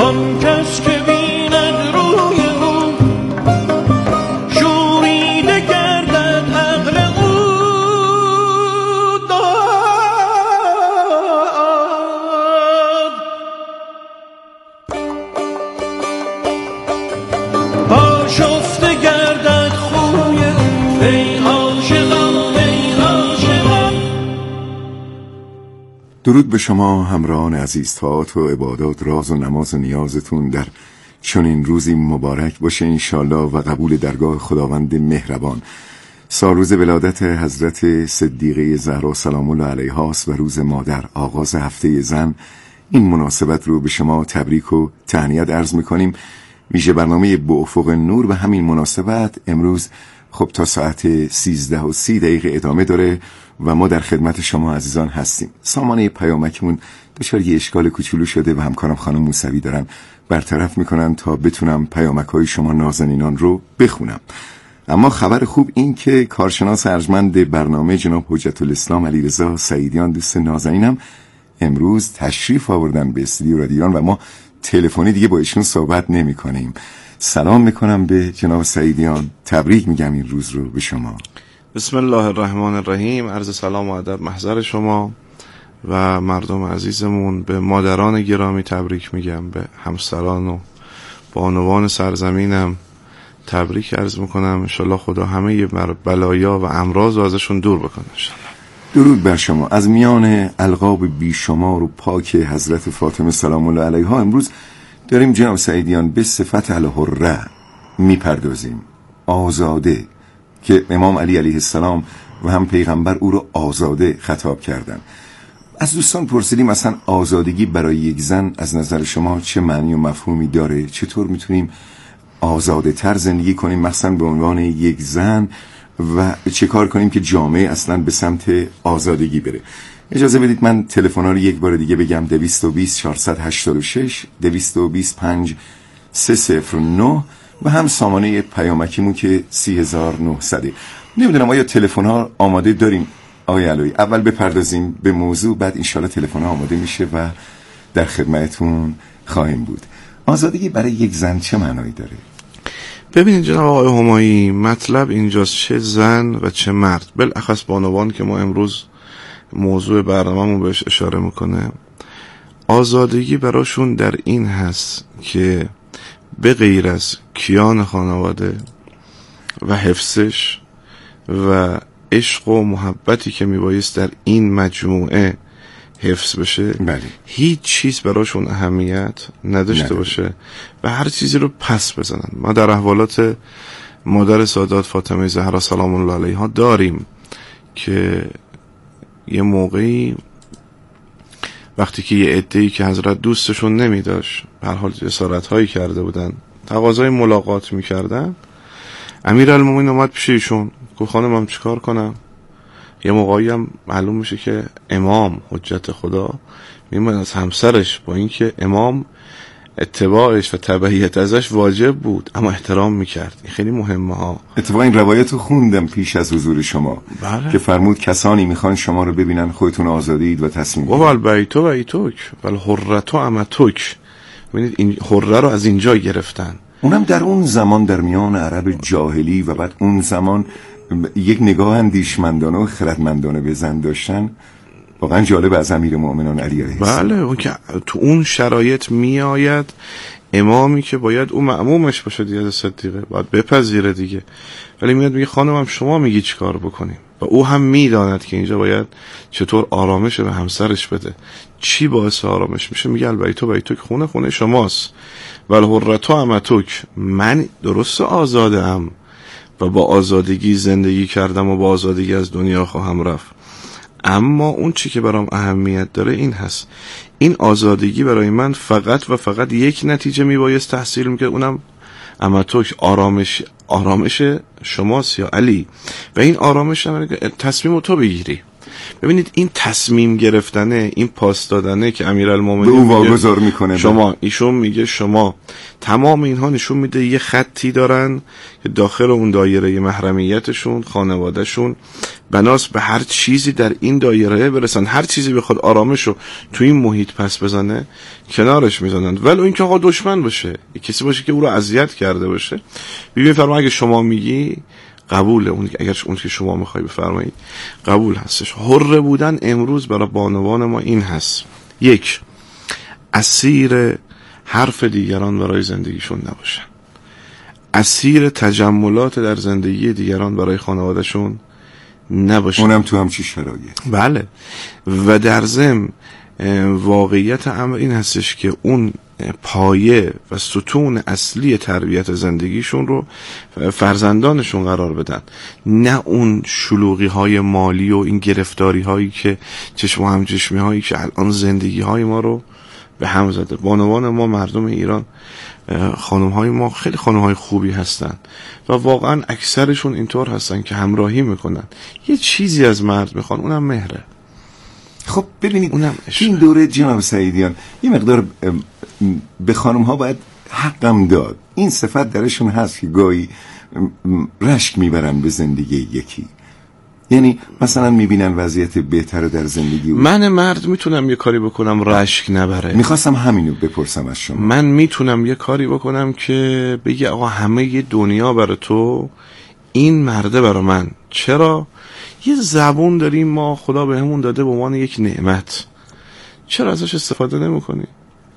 آن کس که بیند روی او شوریده گردد عقل او آشفته گردد خوی او ای عاشقان ای عاشقان. درود به شما همراهان عزیز. طاعات و عبادات، راز و نماز و نیازتون در چنین روزی مبارک باشه انشالله و قبول درگاه خداوند مهربان. سالروز ولادت حضرت صدیقه زهرا سلام الله علیها است و روز مادر، آغاز هفته زن. این مناسبت رو به شما تبریک و تهنیت عرض میکنیم. ویژه برنامه به افق نور به همین مناسبت امروز خب تا ساعت 13:30 ادامه داره و ما در خدمت شما عزیزان هستیم. سامانه پیامکمون دچار یه اشکال کوچولو شده و همکارم خانم موسوی دارن برطرف میکنن تا بتونم پیامک‌های شما نازنینان رو بخونم. اما خبر خوب این که کارشناس ارجمند برنامه جناب حجت الاسلام علیرضا سعیدیان دوست نازنینم امروز تشریف آوردن به استودیو رادیو و ما تلفنی دیگه با ایشون صحبت نمی کنیم. سلام میکنم به جناب سعیدیان، تبریک میگم این روز رو به شما. بسم الله الرحمن الرحیم. عرض سلام و ادب محضر شما و مردم عزیزمون. به مادران گرامی تبریک میگم، به همسران و بانوان سرزمینم تبریک عرض میکنم. انشالله خدا همه بلایا و امراض رو ازشون دور بکنه انشالله. درود بر شما. از میان القاب بیشمار و پاک حضرت فاطمه سلام الله علیها امروز داریم جناب سعیدیان به صفت الحره میپردازیم، آزاده، که امام علی علیه السلام و هم پیغمبر او رو آزاده خطاب کردن. از دوستان پرسیدیم مثلا آزادگی برای یک زن از نظر شما چه معنی و مفهومی داره؟ چطور میتونیم آزاده تر زندگی کنیم مثلا به عنوان یک زن و چه کار کنیم که جامعه اصلا به سمت آزادگی بره؟ اجازه بدید من تلفن‌ها رو یک بار دیگه بگم. 220 486 225 309 و هم سامانه پیامکیمون که 3900. نمیدونم آیا تلفن‌ها آماده داریم آقای علوی؟ اول بپردازیم به موضوع، بعد انشالله تلفن‌ها آماده میشه و در خدمتتون خواهیم بود. آزادگی برای یک زن چه معنایی داره؟ ببینید جناب آقای همایی، مطلب اینجاست چه زن و چه مرد، بالاخص بانوان که ما امروز موضوع برنامه‌مون بهش اشاره میکنه، آزادگی براشون در این هست که به غیر از کیان خانواده و حفظش و عشق و محبتی که میبایست در این مجموعه حفظ بشه، بله، هیچ چیز براشون اهمیت نداشته باشه و هر چیزی رو پس بزنن. ما در احوالات مادر سادات فاطمه زهرا سلام الله علیها داریم که یه موقعی وقتی که یه عده‌ای که حضرت دوستشون نمیداشت به هر حال جسارت هایی کرده بودن، تقاضای ملاقات میکردن، امیرالمومنین اومد پیش ایشون گفت خانمم چیکار کنم؟ یه موقعی هم معلوم میشه که امام حجت خدا میمونه از همسرش، با اینکه امام اتباعش و تبعیت ازش واجب بود اما احترام میکرد. این خیلی مهمه ها. اتفاقا این روایت رو خوندم پیش از حضور شما. بله. که فرمود کسانی میخوان شما رو ببینن خودتون آزادید و تصمیم و البیت و ایتوک و الحرة امتوک. ببینید این حره رو از اینجا گرفتن. اونم در اون زمان در میان عرب جاهلی و بعد اون زمان یک نگاه اندیشمندانه و خردمندانه به زن داشتن. واقعا جالب از امیرالمومنین علی علیه السلام. بله، اون که تو اون شرایط می آید امامی که باید اون مأمومش باشه دیگه، صدیقه باید بپذیره دیگه، ولی میاد میگه خانمم شما میگی چی کار بکنیم و او هم میداند که اینجا باید چطور آرامش به همسرش بده. چی باعث آرامش میشه؟ میگه البیت و بیتوک، خونه شماست و الحرة امتوک، من درست آزاده ام و با آزادگی زندگی کردم و با آزادگی از دنیا خواهم رفت، اما اون چی که برام اهمیت داره این هست، این آزادگی برای من فقط و فقط یک نتیجه میبایست تحصیل میکرد، اونم امتوک، آرامش شماست یا علی، و این آرامش هم تصمیم تو بگیری. ببینید این تصمیم گرفتنه، این پاس دادنه که امیرالمومنین به اون واگذار میکنه ایشون میگه شما تمام اینها نشون میده یه خطی دارن که داخل اون دایره محرمیتشون، خانوادهشون بناس به هر چیزی در این دایره برسن، هر چیزی بخواد آرامشو تو این محیط پس بزنه کنارش میزنن، ولی این که آقا دشمن باشه، کسی باشه که او رو اذیت کرده باشه. ببین فرما اگه شما میگی قبوله، اون اگر اون که شما میخوای بفرمایید قبول هستش. حر بودن امروز برای بانوان ما این هست: یک، اسیر حرف دیگران برای زندگیشون نباشن، اسیر تجملات در زندگی دیگران برای خانوادهشون نباشن، اونم تو همچی شرایط. بله. و در ضمن واقعیت امر این هستش که اون پایه و ستون اصلی تربیت زندگیشون رو فرزندانشون قرار بدن، نه اون شلوغی های مالی و این گرفتاری هایی که چشم و همچشمی هایی که الان زندگی های ما رو به هم زده. بانوان ما، مردم ایران، خانم های ما خیلی خانم های خوبی هستن و واقعا اکثرشون اینطور هستن که همراهی میکنن، یه چیزی از مرد میخوان، اونم مهره. خب ببینید این دوره جناب سعیدیان یه مقدار به خانم ها باید حقم داد، این صفت درشون هست که گاهی رشک میبرن به زندگی یکی، یعنی مثلا میبینن وضعیت بهتر در زندگی من مرد میتونم یه کاری بکنم رشک نبره. میخواستم همینو بپرسم از شما. من میتونم یه کاری بکنم که بگی آقا همه یه دنیا برای تو، این مرده برای من. چرا؟ یه زبون داریم ما، خدا به همون داده به عنوان یک نعمت، چرا ازش استفاده نمی کنی؟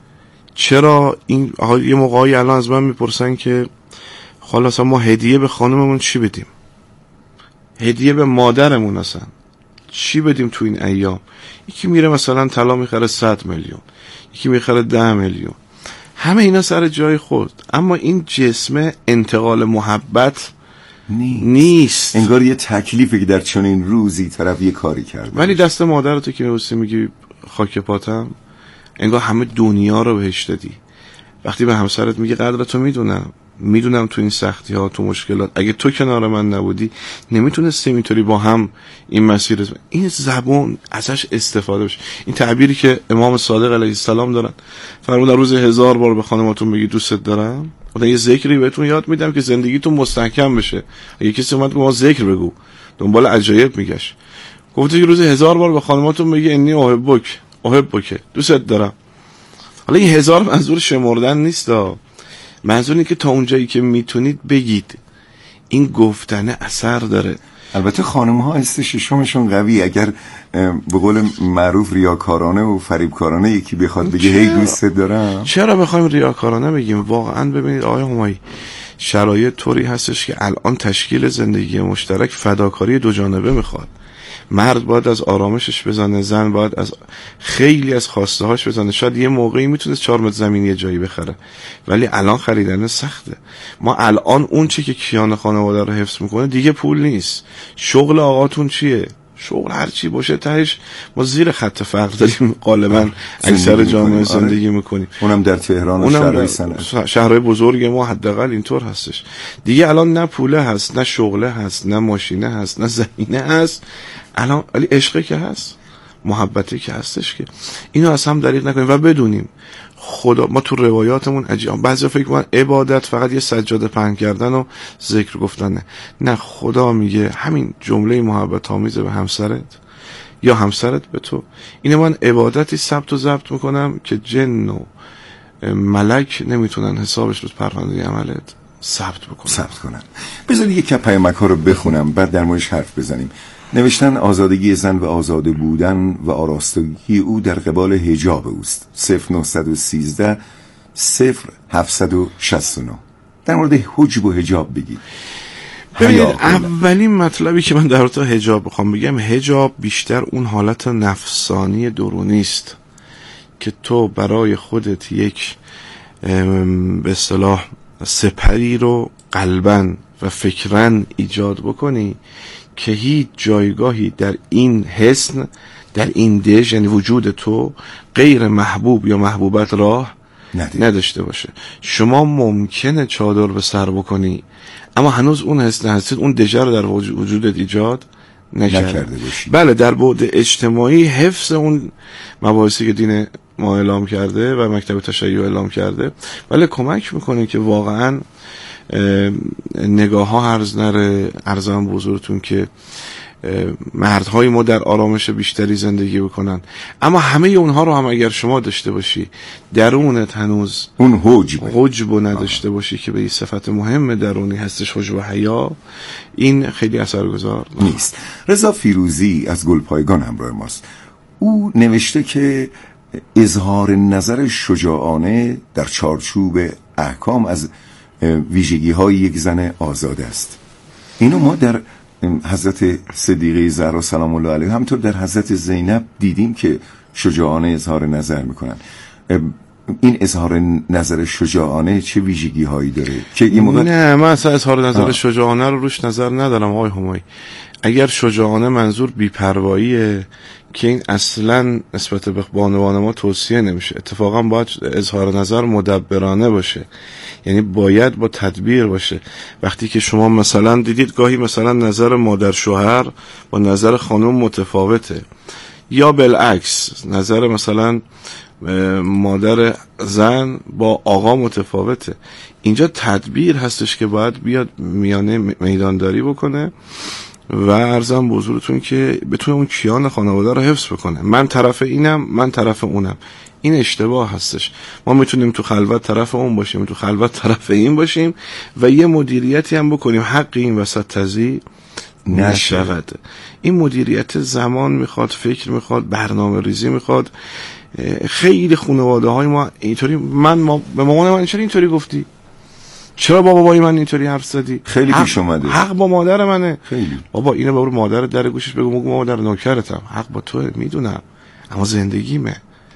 چرا این یه موقعی الان از من میپرسن که خلاصا ما هدیه به خانممون چی بدیم، هدیه به مادرمون اصلا چی بدیم تو این ایام؟ یکی میره مثلا طلا میخره 100 میلیون، یکی میخره 10 میلیون، همه اینا سر جای خود، اما این جسم انتقال محبت نیست. انگار یه تکلیفی که در چنین روزی طرف یه کاری کرده، ولی دست مادرتو که میبوسی میگی خاک پاتم، انگار همه دنیا رو بهش دادی. وقتی به همسرت میگی قدرتو میدونم تو این سختی ها، تو مشکلات، اگه تو کنار من نبودی نمیتونستیم اینطوری با هم این مسیر. این زبون ازش استفاده بشه. این تعبیری که امام صادق علیه السلام دارن، فرمودن روز 1000 بار به خانماتون بگی دوستت دارم. خدا یه ذکری بهتون یاد میدم که زندگیتون مستحکم بشه. اگه کسی اومد به ما ذکر بگو، دنبال عجایب میگشت، گفته که روز 1000 بار به خانماتون بگی انی احبک، دوستت دارم. حالا این 1000 منظور شمردن نیست، منظور اینه که تا اونجایی که میتونید بگید. این گفتنه اثر داره. البته خانم ها حس ششمشون قوی، اگر به قول معروف ریاکارانه و فریبکارانه یکی بخواد بگه هی دوست دارم، چرا بخوایم ریاکارانه بگیم؟ واقعا ببینید آقای همایی، شرایط طوری هستش که الان تشکیل زندگی مشترک فداکاری دو جانبه میخواد. مرد باید از آرامشش بزنه، زن باید از خیلی از خواسته هاش بزنه. شاید یه موقعی میتونست 4 متر زمین یه جایی بخره، ولی الان خریدن سخته. ما الان اون چی که کیان خانواده رو حفظ میکنه دیگه پول نیست. شغل آقاتون چیه؟ شغل هر چی باشه تهش ما زیر خط فقر داریم غالبا اکثر جامعه زندگی میکنیم. اونم در تهران و شهرهای صنعتی، شهرهای بزرگ ما حداقل اینطور هستش دیگه. الان نه پوله هست، نه شغله هست، نه ماشینه هست، نه زمینه هست. الان ولی عشقی که هست، محبتی که هستش، که اینو از هم دریغ نکنیم و بدونیم خدا. ما تو روایاتمون عجیب، بعضی فکر می‌کنن عبادت فقط یه سجاده پهن کردن و ذکر گفتنه. نه، خدا میگه همین جمله محبت آمیز به همسرت یا همسرت به تو، اینو من عبادتی ثبت و ضبط میکنم که جن و ملک نمیتونن حسابش رو پرونده عملت ثبت کنن. بذار یک پیامک ها رو بخونم بعد در موردش حرف بزنیم. نوشتن آزادگی زن و آزاده بودن و آراستگی او در قبال حجاب اوست. 0913 0769. در مورد حجب و حجاب بگید. ببینید، اولین مطلبی که من در مورد حجاب بخوام بگم، حجاب بیشتر اون حالت نفسانی درونی است که تو برای خودت یک به اصطلاح سپری رو قلباً و فکراً ایجاد بکنی که هیچ جایگاهی در این حسن، در این دژ، یعنی وجود تو، غیر محبوب یا محبوبت راه نداشته باشه. شما ممکنه چادر به سر بکنی اما هنوز اون حسن هستید، اون دژ رو در وجودت ایجاد نکرده باشی. بله، در بعد اجتماعی حفظ اون مباحثی که دین ما اعلام کرده و مکتب تشیع اعلام کرده، ولی کمک میکنه که واقعا نگاه ها هرز نره. عرضم بزرگتون که مردهای ما در آرامش بیشتری زندگی بکنن، اما همه اونها رو هم اگر شما داشته باشی، درونت هنوز اون حجب نداشته باشی که به این صفت مهم درونی هستش، حجب و حیا، این خیلی اثرگذار نیست. رضا فیروزی از گلپایگان همراه ماست. او نوشته که اظهار نظر شجاعانه در چارچوب احکام از ویژگی های یک زن آزاد است. اینو ما در حضرت صدیقه زهرا سلام الله علیها همطور در حضرت زینب دیدیم که شجاعانه اظهار نظر میکنن. این اظهار نظر شجاعانه چه ویژگی هایی داره که این موقع؟ نه، من اصلا اظهار نظر شجاعانه رو روش نظر ندارم آقای همایی. اگر شجاعانه منظور بی‌پرواییه که این اصلا نسبت به بانوان ما توصیه نمیشه. اتفاقا باید اظهار نظر مدبرانه باشه، یعنی باید با تدبیر باشه. وقتی که شما مثلا دیدید گاهی مثلا نظر مادر شوهر با نظر خانم متفاوته، یا بالعکس نظر مثلا مادر زن با آقا متفاوته، اینجا تدبیر هستش که باید بیاد میانه میدانداری بکنه و عرضم بزرگتون که بتونه اون کیان خانواده رو حفظ بکنه. من طرف اینم، من طرف اونم، این اشتباه هستش. ما میتونیم تو خلوت طرف اون باشیم، تو خلوت طرف این باشیم و یه مدیریتی هم بکنیم حق این وسط تضییع نشود. این مدیریت زمان میخواد، فکر میخواد، برنامه ریزی میخواد. خیلی خانواده های ما اینطوری، به مامان من چرا اینطوری گفتی؟ چرا با بابای من اینطوری حرف زدی؟ خیلی پیش اومده. حق با مادر منه. خیلی. بابا اینو برو مادر در گوشش بگو مادر نوکرتم، حق با توه، میدونم اما زندگیمه.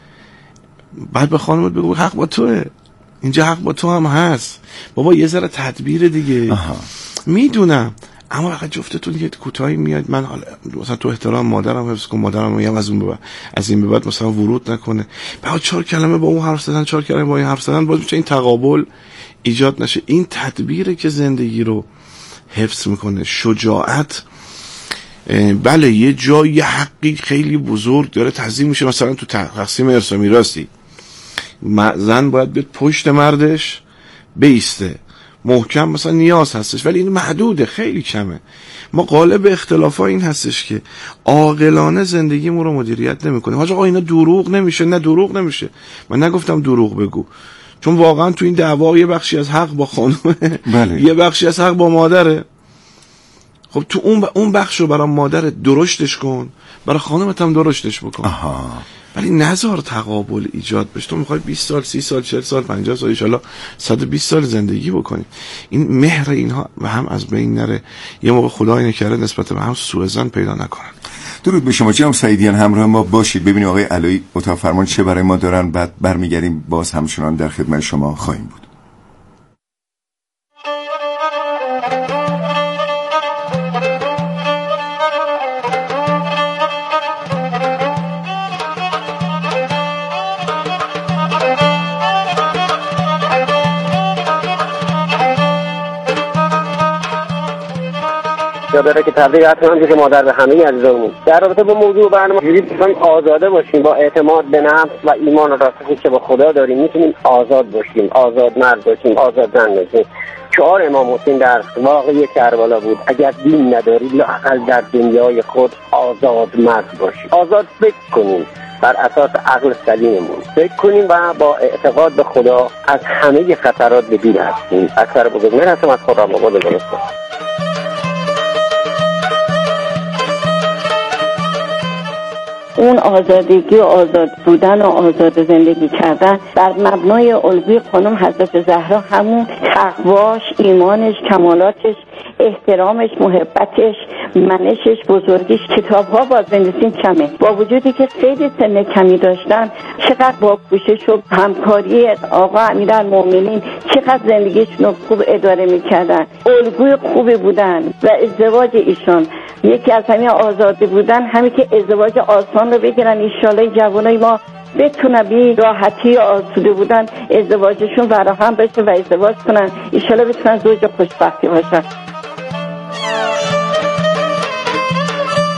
بعد به خانمت بگو حق با توه، اینجا حق با تو هم هست. بابا یه ذره تدبیر دیگه. میدونم اما وقتی جفتتون یه کوتاهی میاد، من حالا مثلا تو احترام مادرم حفظ کن، مادرم میگم از این به بعد مثلا ورود نکنه، بعد 4 کلمه با اون حرف زدن، 4 کلمه با این حرف زدن، باز میشه این تقابل ایجاد نشه. این تدبیره که زندگی رو حفظ میکنه. شجاعت بله یه جای حقی خیلی بزرگ داره تضییع میشه، مثلا تو تقسیم ارث و میراثی زن باید بیاد پشت مردش بیسته محکم، مثلا نیاز هستش، ولی این محدوده، خیلی کمه. ما غالب اختلافا این هستش که عاقلانه زندگیمون رو مدیریت نمیکنیم. حاج آقا اینا دروغ نمیشه. نه دروغ نمیشه، من نگفتم دروغ بگو، چون واقعا تو این دعوا یه بخشی از حق با خانومه، بله. یه بخشی از حق با مادره. خب تو اون بخش رو برای مادر درشتش کن، برای خانومت هم درشتش بکن. ولی نذار تقابل ایجاد بشه. تو میخوای 20 سال 30 سال 40 سال 50 سال ان شاء الله 120 سال زندگی بکنی، این مهر اینها و هم از بین نره. یه موقع خدای نکرده نسبت به هم سوء ظن پیدا نکنن. درود به شما جناب سعیدیان، همراه ما باشید ببینید آقای علایی اتاق فرمان چه برای ما دارن، بعد برمیگردیم باز همچنان در خدمت شما خواهیم بود. داره که تبلیغ حتما که مادر به همه عزیزانمون در رابطه با موضوع برنامه جدید می‌خوایم آزاده باشیم، با اعتماد به نفس و ایمان راسخی که با خدا داریم میتونیم آزاد باشیم، آزاد مرد باشیم، آزاد زن باشیم. شعار امام حسین در واقعه کربلا بود: اگر دین نداری لااقل در دنیای خود آزاد مرد باشیم. آزاد فکر کنیم، بر اساس عقل سلیممون فکر کنیم و با اعتقاد به خدا از همه خطرات به دور هستیم. اکثر بزرگمهر هستم از خرم آباد گلستان. اون آزادگی و آزاد بودن و آزاد زندگی کردن بر مبنای الگوی خانم حضرت زهرا، همون تقواش، ایمانش، کمالاتش، احترامش، محبتش، منشش، بزرگیش. کتاب‌ها باز بنویسین کمه، با وجودی که خیلی سن کمی داشتن، چقدر با کوشش و همکاری آقا امیرالمومنین چقدر زندگیشون رو خوب اداره می‌کردن. الگوی خوبی بودن و ازدواج ایشان یکی از همین آزادی بودن، همین که ازدواج آسان رو بگیرن. انشالله جوانای ما بتونن بی راحتی آسوده بودن ازدواجشون فراهم بشه و ازدواج کنن، انشالله بتونن زوج خوشبختی باشن.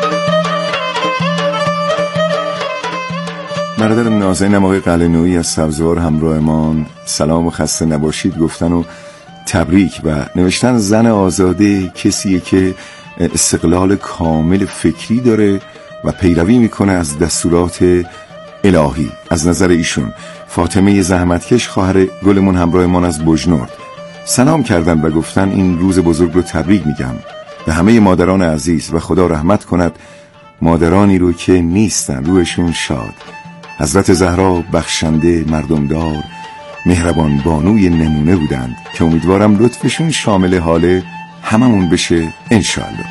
برادر نازنینم آقای قلعه‌نویی از سبزوار همراهمان سلام و خسته نباشید گفتن و تبریک و نوشتن زن آزاده کسیه که استقلال کامل فکری داره و پیروی میکنه از دستورات الهی. از نظر ایشون فاطمه زحمتکش خواهر گلمون همراهمان از بجنورد سلام کردن و گفتن این روز بزرگ رو تبریک میگم به همه مادران عزیز و خدا رحمت کند مادرانی رو که نیستن، روحشون شاد. حضرت زهرا بخشنده، مردمدار، مهربان بانوی نمونه بودند که امیدوارم لطفشون شامل حال هممون بشه انشاءالله.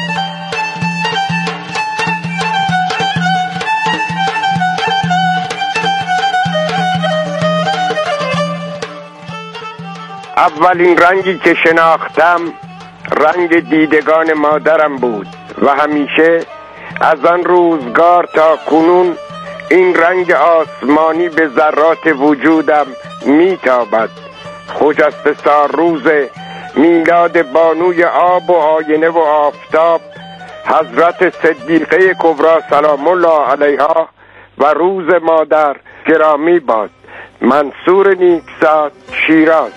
اولین رنگی که شناختم رنگ دیدگان مادرم بود و همیشه از آن روزگار تا کنون این رنگ آسمانی به ذرات وجودم میتابد. خجسته سال روز میلاد بانوی آب و آینه و آفتاب حضرت صدیقه کبری سلام الله علیها و روز مادر گرامی باد. منصور نیکزاد، شیراز.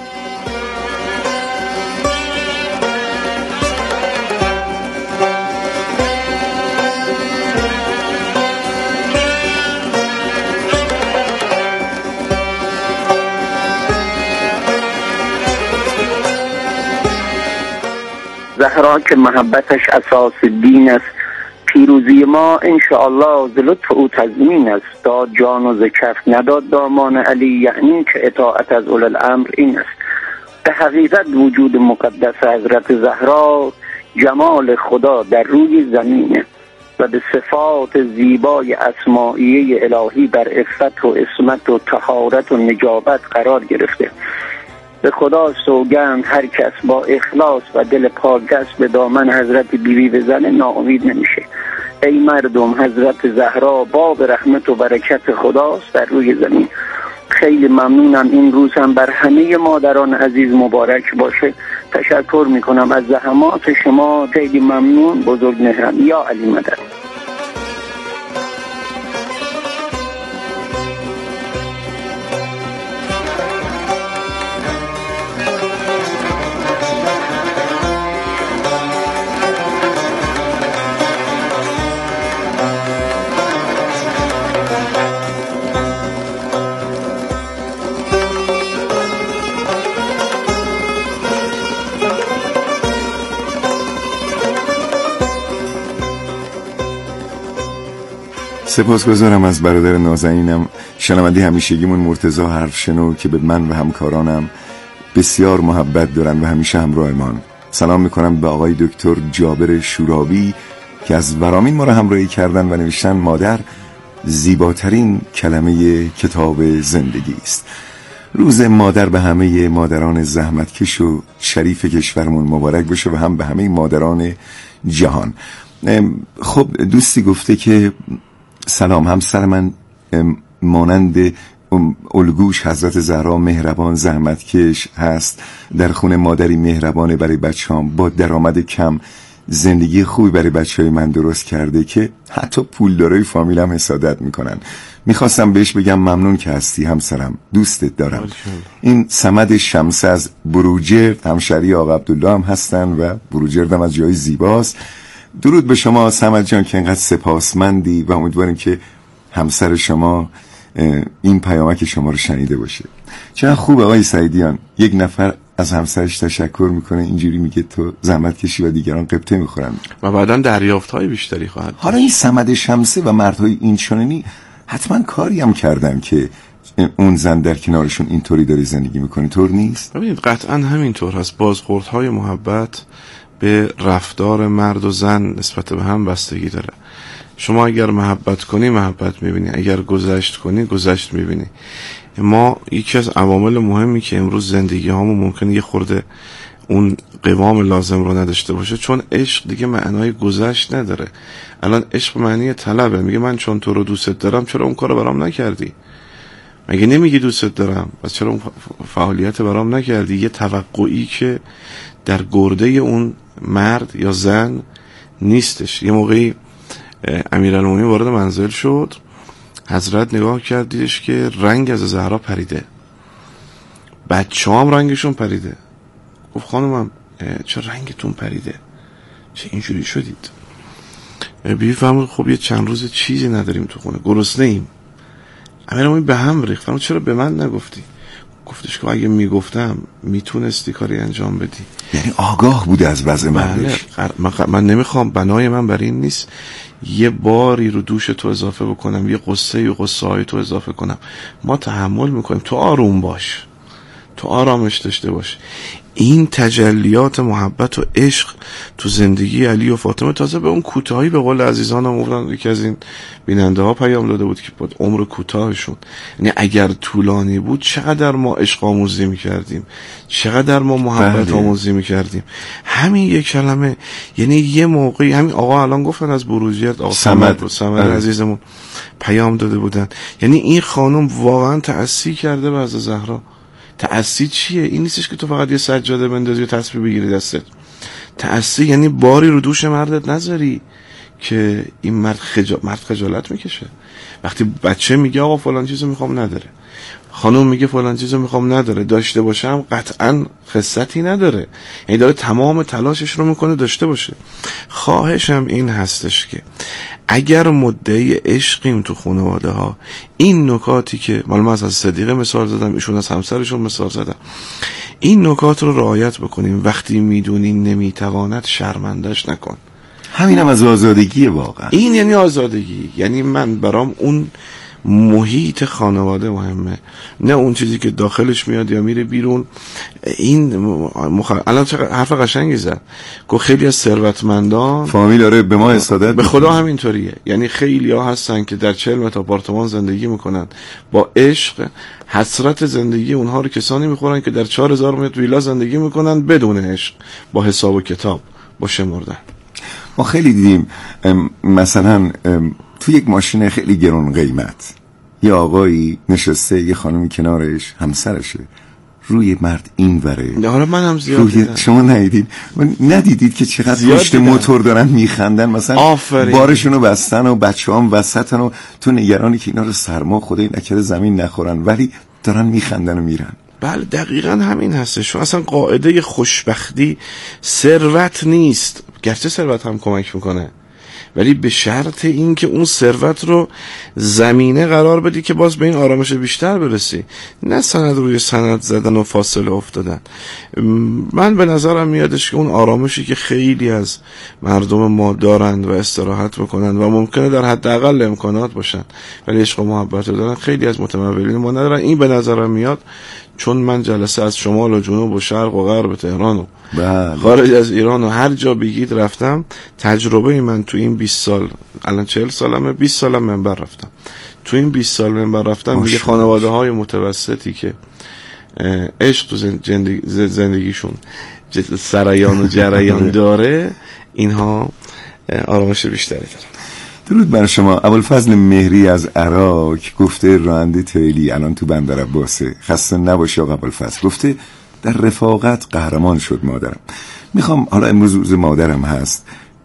زهرا که محبتش اساس دین است، پیروزی ما انشاءالله ز لطف او تضمین است. داد جان و ز کف نداد دامان علی، یعنی که اطاعت از اولي الامر این است. به حقیقت وجود مقدس حضرت زهرا جمال خدا در روی زمینه و به صفات زیبای اسمائیه الهی بر عفت و عصمت و طهارت و نجابت قرار گرفته. به خدا سوگند هر کس با اخلاص و دل پاک دست به دامن حضرت بیبی بزنه ناامید نمیشه. ای مردم، حضرت زهرا باب رحمت و برکت خداست در روی زمین. خیلی ممنونم. این روز هم بر همه مادران عزیز مبارک باشه. تشکر میکنم از زحمات شما. خیلی ممنون. بزرگ مهرم. یا علی مدد. سپاسگزارم از برادر نازنینم شنونده همیشگیمون مرتضی حرفشنو که به من و همکارانم بسیار محبت دارن و همیشه همراهمان. سلام میکنم به آقای دکتر جابر شورابی که از ورامین ما رو همراهی کردن و نوشتن مادر زیباترین کلمه کتاب زندگی است. روز مادر به همه مادران زحمتکش و شریف کشورمون مبارک باشه و هم به همه مادران جهان. خب دوستی گفته که سلام، همسر من مانند الگوش حضرت زهرا مهربان زحمتکش هست، در خونه مادری مهربانه برای بچه‌ام، با درآمد کم زندگی خوبی برای بچه‌های من درست کرده که حتی پولدارای فامیلم حسادت میکنن. میخواستم بهش بگم ممنون که هستی همسرم، دوستت دارم. این صمد شمس از بروجرد، همشهری آقا عبدالله هم هستن و بروجرد هم از جای زیباست. درود به شما صمد جان که اینقدر سپاسمندی و امیدواریم که همسر شما این پیامک شما رو شنیده باشه. چقدر خوبه آقای سعیدیان، یک نفر از همسرش تشکر میکنه اینجوری میگه تو زحمت کشی و دیگران قبطه میخورن و بعداً دریافت‌های بیشتری خواهد. حالا این صمد شمسه و مردهای این چنینی حتما کاری هم کردن که اون زن در کنارشون اینطوری داره زندگی میکنه، طور نیست؟ ببینید قطعاً همینطور هست. بازخوردهای محبت به رفتار مرد و زن نسبت به هم بستگی داره. شما اگر محبت کنی محبت میبینی، اگر گذشت کنی گذشت میبینی. ما یکی از عوامل مهمی که امروز زندگی هامون ممکنه یه خورده اون قوام لازم رو نداشته باشه چون عشق دیگه معنای گذشت نداره. الان عشق معنی طلبه. میگه من چون تو رو دوست دارم چرا اون کارو برام نکردی؟ مگه نمیگی دوست دارم پس چرا اون فعالیت برام نکردی؟ یه توقعی که در گرده اون مرد یا زن نیستش. یه موقعی امیرالمومنین وارد منزل شد، حضرت نگاه کردیش که رنگ از زهرا پریده، بچه هم رنگشون پریده. گفت خانمم چه رنگتون پریده، چه اینجوری شدید؟ بیبی فرمود خب یه چند روز چیزی نداریم تو خونه، گرسنه ایم. امیرالمومنین به هم ریخت، فرمود چرا به من نگفتی؟ گفتش که اگه میگفتم میتونستی کاری انجام بدی. یعنی آگاه بوده از وضع مردش. من نمیخوام، بنای من برای این نیست یه باری رو دوش تو اضافه بکنم، یه قصه های تو اضافه کنم. ما تحمل میکنیم، تو آروم باش، تو آرامش داشته باش. این تجلیات محبت و عشق تو زندگی علی و فاطمه تازه به اون کوتاهی، به قول عزیزانم گفتن، یکی از این بیننده ها پیام داده بود که بود عمر کوتاهشون، یعنی اگر طولانی بود چقدر ما عشق آموزی میکردیم، چقدر ما محبت آموزی میکردیم. همین یک کلمه، یعنی یه موقعی همین آقا الان گفتن از بروجیت، آقا صمد عزیزمون پیام داده بودن، یعنی این خانم واقعا تأثیر کرده به از زهرا. تأثیر چیه؟ این نیستش که تو فقط یه سجاده بندازی و تسبیح بگیری دستت. تأثیر یعنی باری رو دوش مردت نذاری که این مرد خجالت میکشه. وقتی بچه میگه آقا فلان چیزو میخوام نداره، خانم میگه فلان چیزو میخوام نداره، داشته باشم قطعا خصتی نداره، یعنی داره تمام تلاشش رو میکنه داشته باشه. خواهشم این هستش که اگر مدعی عشقیم تو خانواده ها، این نکاتی که من از صدیقه مثال زدم، ایشون از همسرشون مثال زدم، این نکات رو رعایت بکنیم. وقتی میدونی نمیتواند شرمندش نکن. همینم از آزادگی واقعا. این یعنی آزادگی، یعنی من برام اون محیط خانواده مهمه، نه اون چیزی که داخلش میاد یا میره بیرون. این الان حرف قشنگی زد، گفت خیلی از ثروتمندان فامیل داره به ما حسادت، به خدا همینطوریه. یعنی خیلی ها هستن که در 40 متر آپارتمان زندگی میکنن، با عشق حسرت زندگی اونها رو کسانی میخورن که در 4000 متر ویلا زندگی میکنن بدون عشق، با حساب و کتاب، با شمردن. ما خیلی دیدیم مثلا تو یک ماشین خیلی گران قیمت یه آقایی نشسته، یه خانمی کنارش همسرشه، روی مرد این وره. حالا من هم زیاد دیدم. شما ندیدید که چقدر پشت موتور دارن میخندن، مثلا آفرین. بارشونو بستن و بچه هم وسطن و تو نگرانی که اینا رو سرما خدای نکرده زمین نخورن، ولی دارن میخندن و میرن. بله دقیقا همین هستش. اصلا قاعده خوشبختی ثروت نیست، گرچه ثروت هم کمک میکنه، ولی به شرط این که اون ثروت رو زمینه قرار بدی که باز به این آرامش بیشتر برسی، نه سند روی سند زدن و فاصله افتادن. من به نظرم میادش که اون آرامشی که خیلی از مردم ما دارند و استراحت میکنن و ممکنه در حداقل امکانات باشن ولی عشق و محبت رو دارن، خیلی از متمولین ما ندارن. این به نظرم میاد چون من جلسه از شمال و جنوب و شرق و غرب تهران و خارج از ایران و هر جا بگید رفتم، تجربه من تو این 20 سال، الان 40 سالمه، 20 سالم منبر رفتم، تو این 20 سال منبر رفتم، میگه خانواده های متوسطی که عشق تو زندگیشون سرایان و جریان داره، اینها آرامش بیشتری دارن. درود بر شما. ابوالفضل مهری از عراق گفته راننده تیلی الان تو بندر عباسه، خسته نباشه آقا ابوالفضل. گفته در رفاقت قهرمان شد مادرم. میخوام حالا امروز روز مادرم هست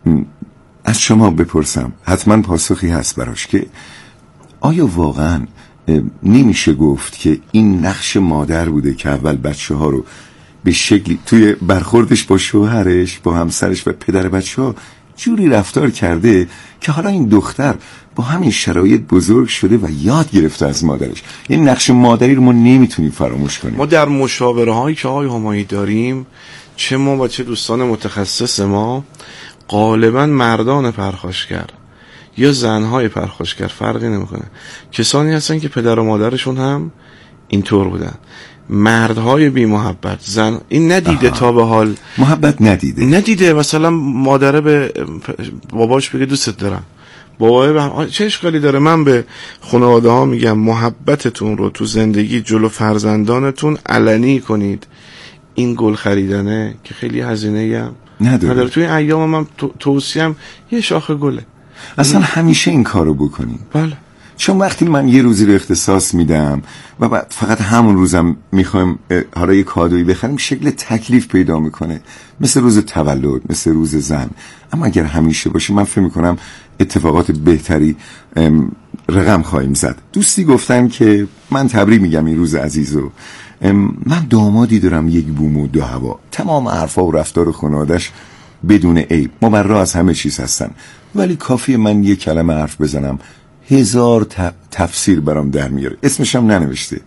از شما بپرسم، حتما پاسخی هست براش، که آیا واقعا نمیشه گفت که این نقش مادر بوده که اول بچه ها رو به شکلی توی برخوردش با شوهرش، با همسرش و پدر بچه ها جوری رفتار کرده که حالا این دختر با همین شرایط بزرگ شده و یاد گرفته از مادرش؟ این نقش مادری رو ما نمیتونیم فراموش کنیم. ما در مشاوره هایی که آقای همایی داریم، چه ما و چه دوستان متخصص ما، غالبا مردان پرخاشگر یا زنهای پرخاشگر فرقی نمیکنه، کسانی هستن که پدر و مادرشون هم اینطور بودن. مردهای بی محبت، زن این ندیده تا به حال محبت ندیده، مثلا مادره به باباش بگه دوست دارم، بابا چه اشکالی داره؟ من به خانواده ها میگم محبتتون رو تو زندگی جلو فرزندانتون علنی کنید. این گل خریدنه که خیلی هزینه‌ای هم نداره. توی ایام من توصیه‌ام یه شاخه گله، اصلا همیشه این کارو بکنیم. بله، چون وقتی من یه روزی رو اختصاص میدم و بعد فقط همون روزم میخوایم حالا یه کادویی بخریم، شکل تکلیف پیدا میکنه، مثل روز تولد، مثل روز زن. اما اگر همیشه باشه، من فکر میکنم اتفاقات بهتری رقم خواهیم زد. دوستی گفتن که من تبریک میگم این روز عزیزو، من دامادی دارم یک بوم و دو هوا، تمام حرفا و رفتار خانوادش بدون عیب، مبرا از همه چیز هستن، ولی کافیه من یک کلمه حرف بزنم 1000 تفسیر برام در میاره. اسمشم ننوشته.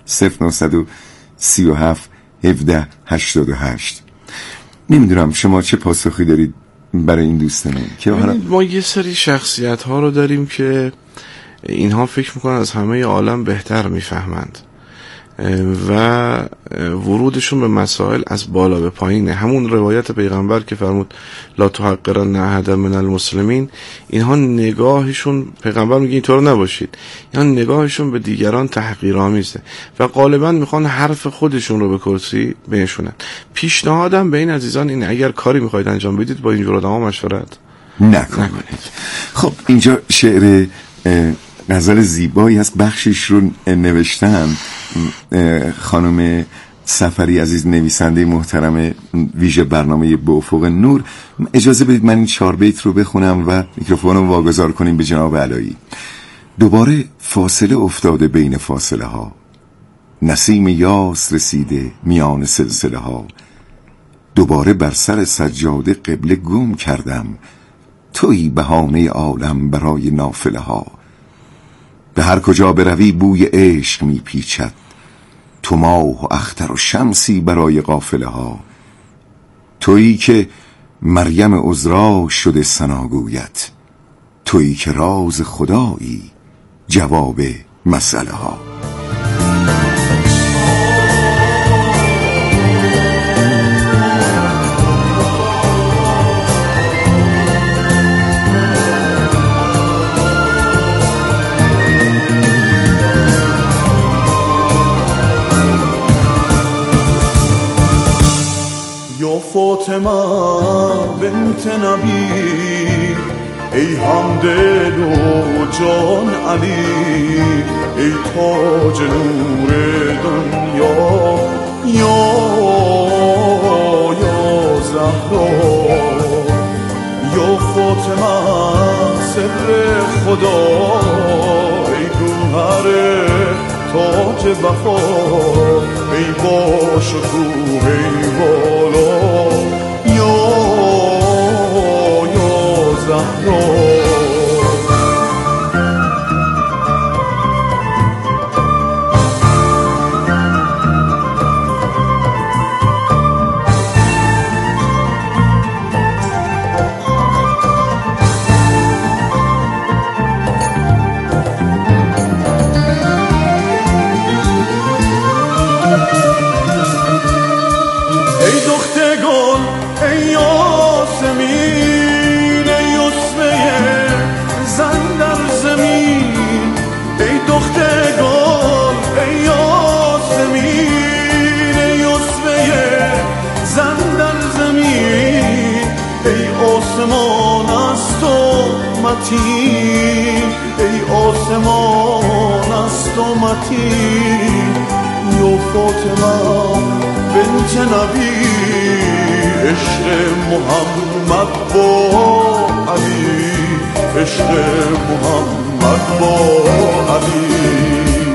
0937 17 88. نمیدونم شما چه پاسخی دارید برای این دوستمون که ما یه سری شخصیت ها رو داریم که اینها فکر میکنن از همه عالم بهتر میفهمند و ورودشون به مسائل از بالا به پایینه. همون روایت پیغمبر که فرمود لا تحقرن احد من المسلمین، اینها نگاهشون، پیغمبر میگه اینطور نباشید، اینها نگاهشون به دیگران تحقیرآمیزه و غالبا میخوان حرف خودشون رو به کرسی بنشونن. پیشنهادم به این عزیزان این، اگر کاری میخواید انجام بدید با اینجور آدما مشورت نکنید. خب اینجا شعر غزل زیبایی هست، بخشش رو نوشتن خانم سفری عزیز، نویسنده محترم ویژه برنامه به افق نور. اجازه بدید من این 4 بیت رو بخونم و میکروفون رو واگذار کنیم به جناب علایی. دوباره فاصله افتاده بین فاصله ها، نسیم یاس رسیده میان سلسله ها، دوباره بر سر سجاده قبله گم کردم، تویی بهانه عالم برای نافله ها، به هر کجا بروی بوی عشق میپیچد، تو ماه و اختر و شمسی برای قافله ها، تویی که مریم عذرا شده ثناگویت، تویی که راز خدایی جواب مسئله ها. فاطمه بنت نبی، ای همدل و جان علی، ای تاج نور دنیا یا زهرا، یا فاطمه سر خدا، ای گوهر تاج وفا، ای باش و کوه ای بالا یا زهرا. ای آسمان است و متین، یا فاطمه بنت نبی، عشق محمد با علی، عشق محمد با علی.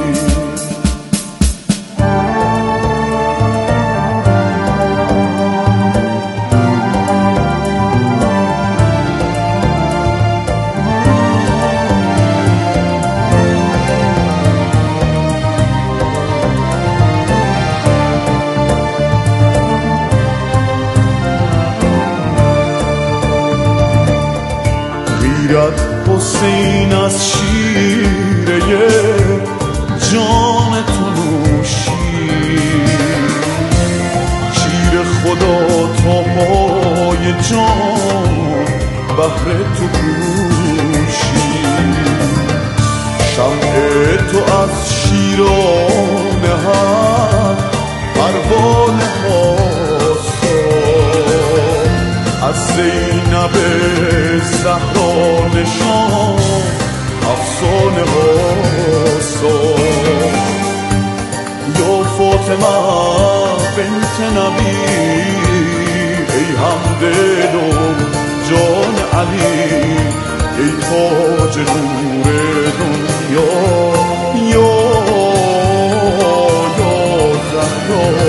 حسین از شیره جان تو نوشید، شیر خدا تا پای جان بهر تو کوشید، شمع تو از شیران حق پروانه هاستا، از زینب زهرا نشان افسانه هاستا، یا فاطمه بنت نبی، ای همدل و جان علی، ای تاج نور دنیا یا زهرا